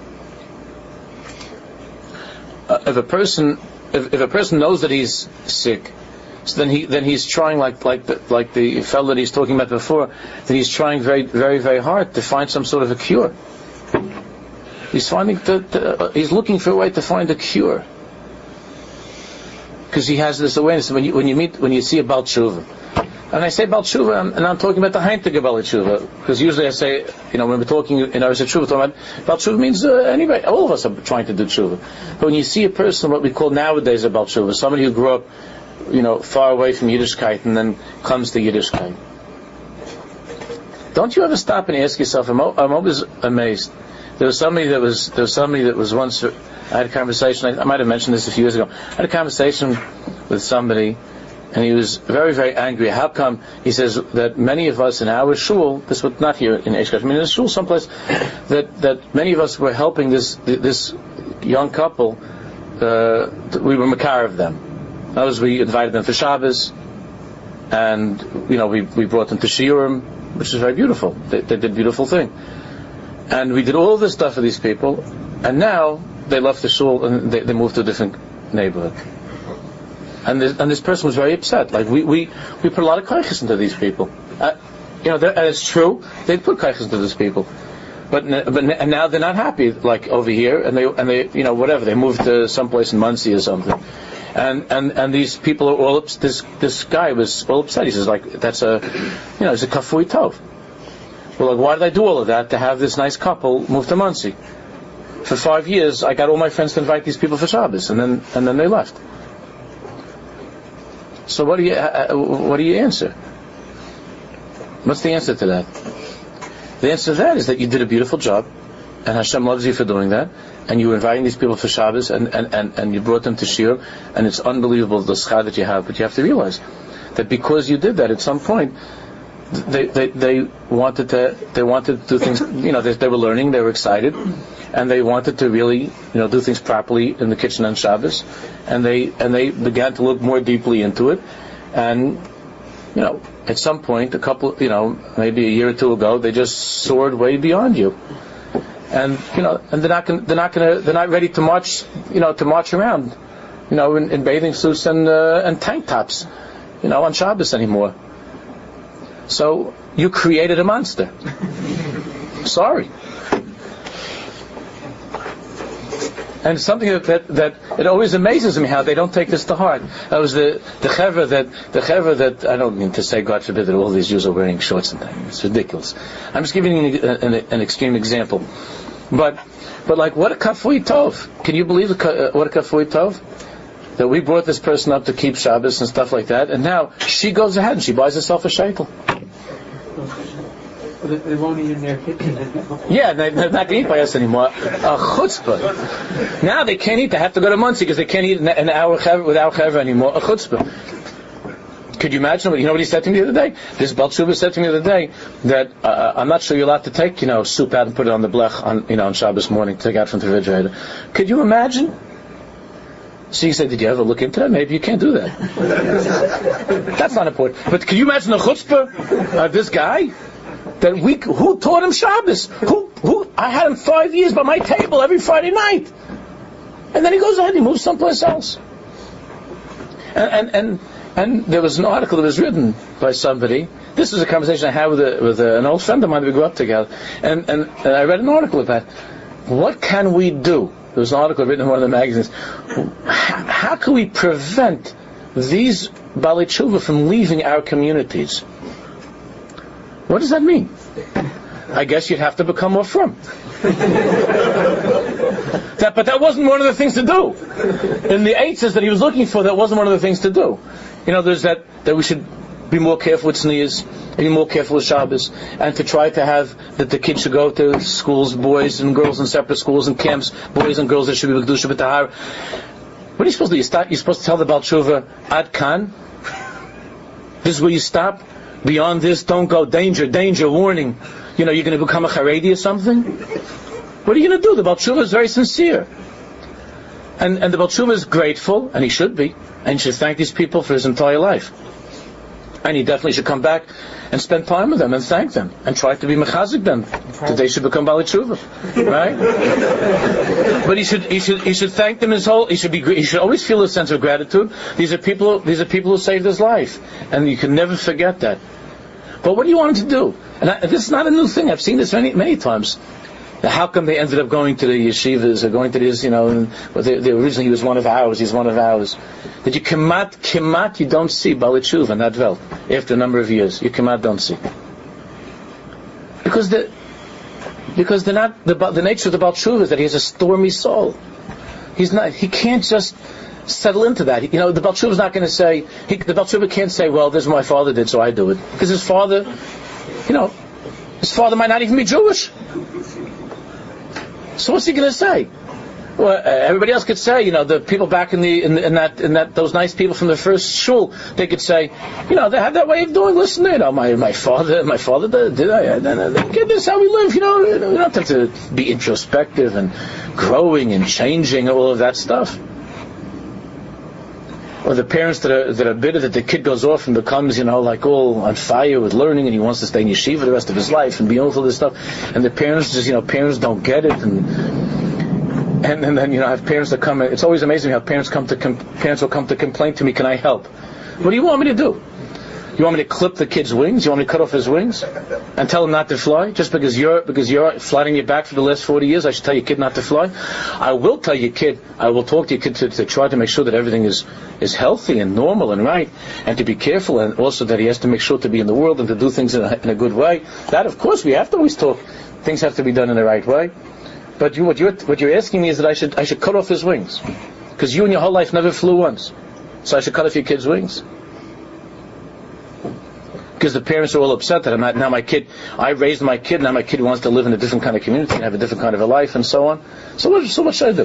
If a person, if, if a person knows that he's sick, so then he then he's trying like like the, like the fellow that he's talking about before. Then he's trying very very very hard to find some sort of a cure. He's finding the, the, uh, he's looking for a way to find a cure. Because he has this awareness when you when you meet when you see a Baal Tshuva, and I say Baal Tshuva, and, and I'm talking about the Heintige Baal Tshuva, because usually I say, you know, when we're talking in our Tshuva, talking about Baal Tshuva means uh, anybody, all of us are trying to do Tshuva. But when you see a person, what we call nowadays a Baal Tshuva, somebody who grew up, you know, far away from Yiddishkeit and then comes to Yiddishkeit, don't you ever stop and ask yourself? I'm, I'm always amazed. There was somebody that was there was somebody that was once. I had a conversation. I, I might have mentioned this a few years ago. I had a conversation with somebody, and he was very, very angry. How come? He says that many of us in our shul, this was not here in Eshkosh, I mean in a shul someplace, that that many of us were helping this this young couple. Uh, we were makar of them. That was, we invited them for Shabbos, and you know we we brought them to shiurim, which is very beautiful. They, they did a beautiful thing. And we did all this stuff for these people, and now they left the shul and they, they moved to a different neighborhood. And this, and this person was very upset. Like we, we, we put a lot of kaiches into these people. Uh, you know, and it's true, they put kaiches into these people, but but and now they're not happy. Like over here, and they and they you know whatever they moved to someplace in Muncie or something. And and and these people are all ups, this this guy was all upset. He says like that's a you know it's a kafui tov. Well, like, why did I do all of that to have this nice couple move to Muncie? For five years, I got all my friends to invite these people for Shabbos, and then and then they left. So what do you uh, what do you answer? What's the answer to that? The answer to that is that you did a beautiful job, and Hashem loves you for doing that, and you were inviting these people for Shabbos, and, and, and, and you brought them to Shir, and it's unbelievable the schar that you have. But you have to realize that because you did that, at some point, they, they they wanted to they wanted to do things. You know, they, they were learning, they were excited, and they wanted to really, you know, do things properly in the kitchen on Shabbos, and they and they began to look more deeply into it, and you know, at some point, a couple, you know, maybe a year or two ago, they just soared way beyond you, and you know, and they're not gonna, they're not gonna they're not ready to march, you know, to march around, you know, in, in bathing suits and uh, and tank tops, you know, on Shabbos anymore. So you created a monster. Sorry. And something that, that that it always amazes me how they don't take this to heart. That was the the chevra that the chevra that I don't mean to say, God forbid, that all these Jews are wearing shorts and things. It's ridiculous. I'm just giving you an, an, an extreme example. But but like, what a kafui tov! Can you believe the, uh, what a kafui tov? That we brought this person up to keep Shabbos and stuff like that, and now she goes ahead and she buys herself a sheitel. They won't eat in their kitchen anymore. Yeah, they, they're not going to eat by us anymore. A chutzpah. Now they can't eat. They have to go to Muncie because they can't eat an hour with our chevra anymore. A chutzpah. Could you imagine? You know what he said to me the other day? This Baal Tshuva said to me the other day that uh, I'm not sure you're allowed to take, you know, soup out and put it on the blech on, you know, on Shabbos morning, take out from the refrigerator. Could you imagine? So he said, did you ever look into that? Maybe you can't do that. That's not important. But can you imagine the chutzpah of this guy? That we, who taught him Shabbos? Who, who, I had him five years by my table every Friday night. And then he goes ahead, he moves someplace else. And, and, and, and there was an article that was written by somebody. This was a conversation I had with, a, with a, an old friend of mine that we grew up together. And, and, and I read an article about what can we do? There was an article written in one of the magazines. How, how can we prevent these Baalei Tshuva from leaving our communities? What does that mean? I guess you'd have to become more frum. that, but that wasn't one of the things to do. In the eitzes that he was looking for, that wasn't one of the things to do. You know, there's that, that we should be more careful with sneers, and be more careful with Shabbos, and to try to have that the kids should go to schools, boys and girls in separate schools and camps, boys and girls that should be with Kedusha b'Tahara. What are you supposed to do? You start, you're supposed to tell the Baal Tshuva, Ad Kan? This is where you stop? Beyond this, don't go. Danger, danger, warning. You know, you're going to become a Haredi or something? What are you going to do? The Baal Tshuva is very sincere. And, and the Baal Tshuva is grateful, and he should be, and he should thank these people for his entire life. And he definitely should come back and spend time with them and thank them and try to be mechazik them that they should become Baalei Tshuva, right? But he should he should he should thank them his whole. He should be he should always feel a sense of gratitude. These are people these are people who saved his life, and you can never forget that. But what do you want him to do? And I, this is not a new thing. I've seen this many many times. How come they ended up going to the yeshivas or going to this, you know, and, well, they, they, originally he was one of ours, he's one of ours. That you kemat, kemat, you don't see Baalei Tshuva in that Welt after a number of years. You kemat don't see. Because the, because they're not, the, the nature of the Baal Tshuva is that he has a stormy soul. He's not, he can't just settle into that. You know, the Baal Tshuva is not going to say, he, the Baal Tshuva can't say, well, this is what my father did, so I do it. Because his father, you know, his father might not even be Jewish. So what's he going to say? Well, uh, everybody else could say, you know, the people back in the in, the, in that in that those nice people from the first shul, they could say, you know, they have that way of doing. Listen, you know, my my father, my father did. did I, this is how we live. You know, we don't have to be introspective and growing and changing all of that stuff. Or the parents that are that are bitter that the kid goes off and becomes, you know, like all on fire with learning, and he wants to stay in yeshiva the rest of his life and be all this stuff, and the parents just, you know, parents don't get it, and and, and then, you know, have parents that come. It's always amazing how parents come to com- parents will come to complain to me. Can I help? What do you want me to do? You want me to clip the kid's wings? You want me to cut off his wings and tell him not to fly? Just because you're because you're flattening your back for the last forty years, I should tell your kid not to fly? I will tell your kid. I will talk to your kid to, to try to make sure that everything is, is healthy and normal and right, and to be careful, and also that he has to make sure to be in the world and to do things in a, in a good way. That, of course, we have to always talk. Things have to be done in the right way. But you, what you're what you're asking me is that I should I should cut off his wings, because you in your whole life never flew once, so I should cut off your kid's wings. Because the parents are all upset that I'm not, now my kid, I raised my kid, now my kid wants to live in a different kind of community and have a different kind of a life and so on. So what, so what should I do?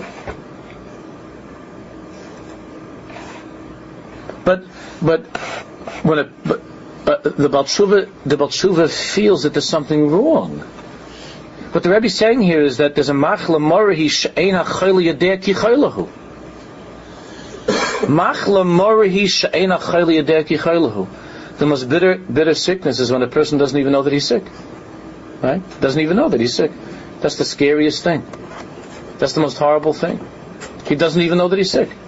But, but, when a, but uh, the Baal Tshuva, the Baal Tshuva feels that there's something wrong. What the Rebbe is saying here is that there's a machla morahi she'ein ha'chayla yadeh ki chaylahu. Machla morahi she'ein ha'chayla yadeh ki chaylahu. The most bitter, bitter sickness is when a person doesn't even know that he's sick. Right? Doesn't even know that he's sick. That's the scariest thing. That's the most horrible thing. He doesn't even know that he's sick.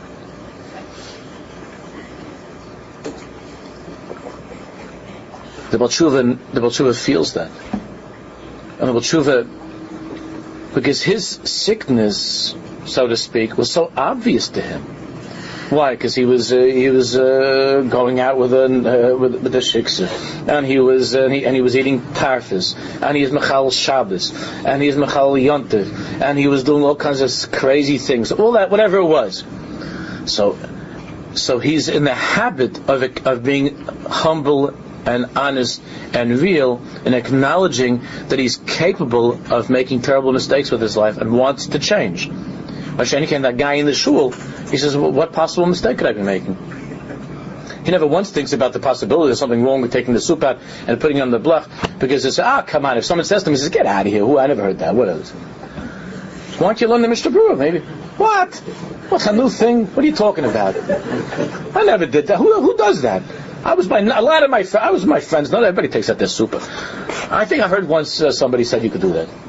The Baal Tshuva, the Baal Tshuva feels that. And the Baal Tshuva, because his sickness, so to speak, was so obvious to him. Why? Because he was uh, he was uh, going out with a uh, with, with a shiksa, and he was uh, and, he, and he was eating tarfas, and he is mechal Shabbos, and he is mechal Yontiv, and he was doing all kinds of crazy things, all that, whatever it was. So, so he's in the habit of of being humble and honest and real, and acknowledging that he's capable of making terrible mistakes with his life and wants to change. Mashani came, that guy in the shul, he says, well, what possible mistake could I be making? He never once thinks about the possibility there's something wrong with taking the soup out and putting it on the blach, because it's, ah, come on, if someone says to him, he says, get out of here, who, I never heard that, what is it? Why don't you learn the Mishnah Berurah, maybe? What? What's a new thing? What are you talking about? I never did that. Who, who does that? I was my, a lot of my, I was my friends, not everybody takes out their soup. I think I heard once uh, somebody said you could do that.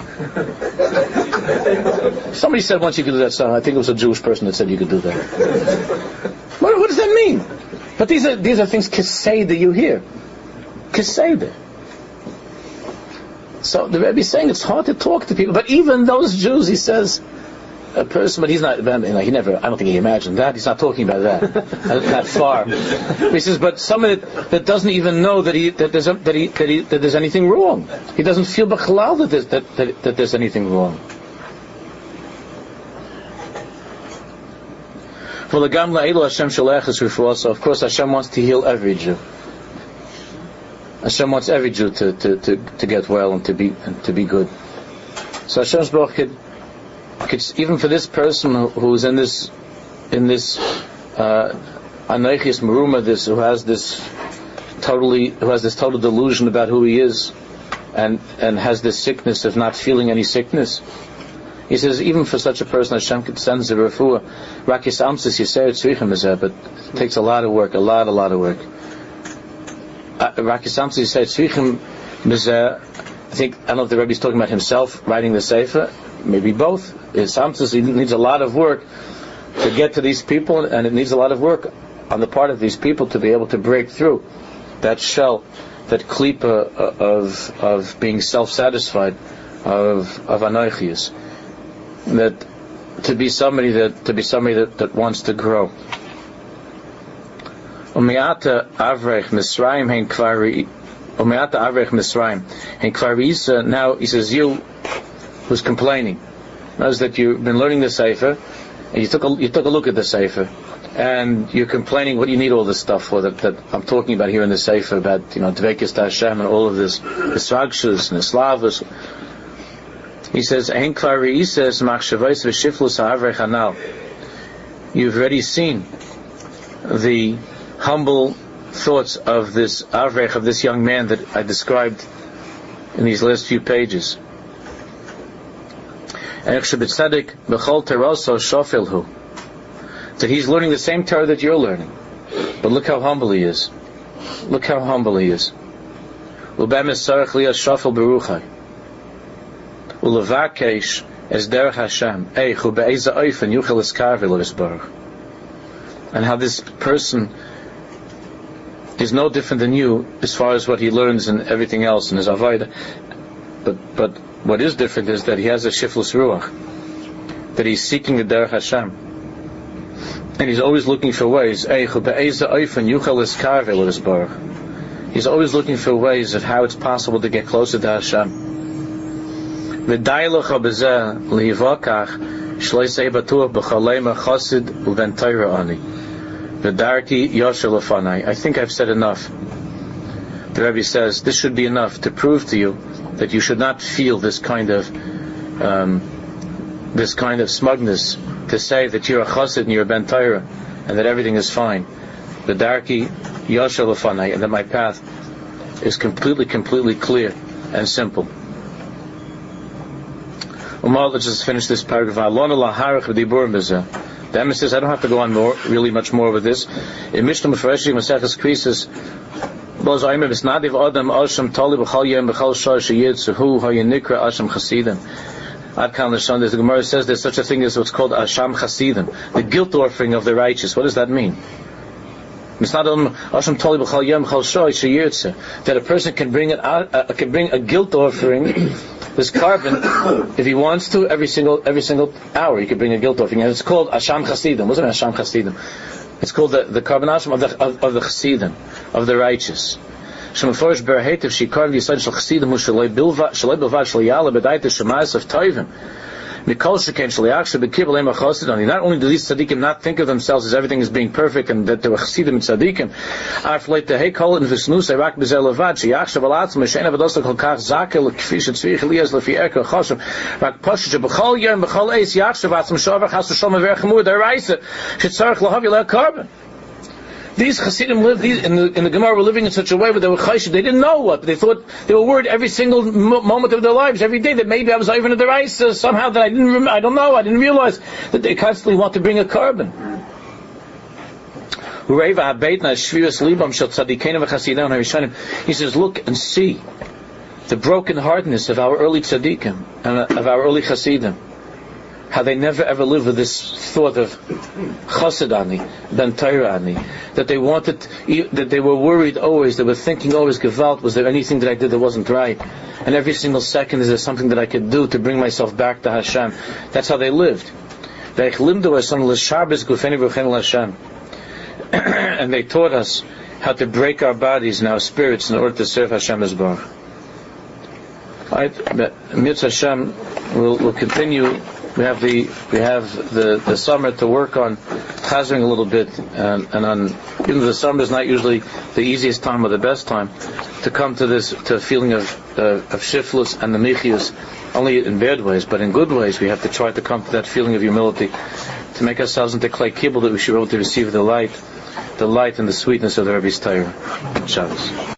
Somebody said once you could do that, so I think it was a Jewish person that said you could do that. What, what does that mean? But these are these are things kisei that you hear. Kisei. So the Rebbe is saying it's hard to talk to people, but even those Jews, he says, a person, but he's not, he never, I don't think he imagined that, he's not talking about that, that far. He says, but someone that, that doesn't even know that he, that there's, a, that, he, that, he, that there's anything wrong. He doesn't feel b'chalal that there's, that, that, that there's anything wrong. So of course Hashem wants to heal every Jew. Hashem wants every Jew to, to, to, to get well and to be, and to be good. So Hashem's Baruch could, even for this person who, who's in this, in this anaychis uh, meruma, this who has this totally, who has this total delusion about who he is, and and has this sickness of not feeling any sickness. He says, even for such a person, Hashem could send the refuah. Rakis amsis yisei tzrichem is there, but it takes a lot of work, a lot, a lot of work. Rakis amsis yisei tzrichem is there. I think, I don't know if the Rebbe is talking about himself writing the Sefer. Maybe both. His samsus, he needs a lot of work to get to these people, and it needs a lot of work on the part of these people to be able to break through that shell, that klipa of of being self-satisfied, of of anoichius, that to be somebody that to be somebody that, that wants to grow. Umiata avrech Misraim hein kvari, umiata avrech Misraim hein kvari. Now he says, you who's complaining, knows that you've been learning the Sefer, and you took a, you took a look at the Sefer, and you're complaining, what do you need all this stuff for, that, that I'm talking about here in the Sefer, about, you know, Dvekis Hashem and all of this, the Sragshus and the Slavas. He says, Ein kvar re'ises machshavos v'shiflus ha'avrech hanal. You've already seen the humble thoughts of this Avrech, of this young man that I described in these last few pages. That he's learning the same Torah that you're learning, but look how humble he is. Look how humble he is. And how this person is no different than you as far as what he learns and everything else in his avodah. But but what is different is that he has a shiflus ruach, that he's seeking the derech Hashem, and he's always looking for ways. He's always looking for ways of how it's possible to get closer to Hashem. I think I've said enough. The Rebbe says this should be enough to prove to you that you should not feel this kind of um, this kind of smugness to say that you're a chassid and you're a ben Torah and that everything is fine. B'darki yashar lefanai, and that my path is completely, completely clear and simple. Umar, let's just finish this paragraph. The Emma says, I don't have to go on more, really much more with this. In Mishnah Mefareshim Maseches Krisis, Boz Aimer Bisnadiv Adam Asham Tali B'chal Yem B'chal Shar Sheyitzuhu Hayanikra Asham Chasidim. Adkan L'Shan, the Gemara says there's such a thing as what's called Asham Chasidim, the guilt offering of the righteous. What does that mean? That a person can bring, an, uh, can bring a guilt offering, this carbon, if he wants to, every single every single hour he could bring a guilt offering, and it's called Asham Chasidim. What's it Asham Chasidim? It's called the, the carbon Asham of the of, of the Chasidim, of the righteous. Shemaforish Berhetiv Shikar Yisrael Shal Chasidim Shalei Bilva Shalei Bilva Shal Yala B'Daita Shemayis of Tovim. Not only do these tzaddikim not think of themselves as everything is being perfect and that they were chassidim and tzaddikim, these Hasidim lived these, in the in the Gemara were living in such a way where they were chayshid. They didn't know what they thought. They were worried every single mo- moment of their lives, every day, that maybe I was even in the rice uh, somehow that I didn't. Rem- I don't know. I didn't realize that they constantly want to bring a carbon. He says, look and see the brokenheartedness of our early tzaddikim and of our early Hasidim. How they never ever lived with this thought of chassid ani, ben Torah ani, that they wanted, that they were worried always, they were thinking always, gewalt, was there anything that I did that wasn't right? And every single second, is there something that I could do to bring myself back to Hashem? That's how they lived. And they taught us how to break our bodies and our spirits in order to serve Hashem Yisborach. Alright, Mitzvah Hashem, we'll, we'll continue. We have the we have the, the summer to work on chazering a little bit, and, and on even though the summer is not usually the easiest time or the best time to come to this to a feeling of uh, of shiflus and the michius, only in bad ways, but in good ways we have to try to come to that feeling of humility, to make ourselves into clay kibble, that we should be able to receive the light, the light and the sweetness of the Rebbe's Torah. Shabbos.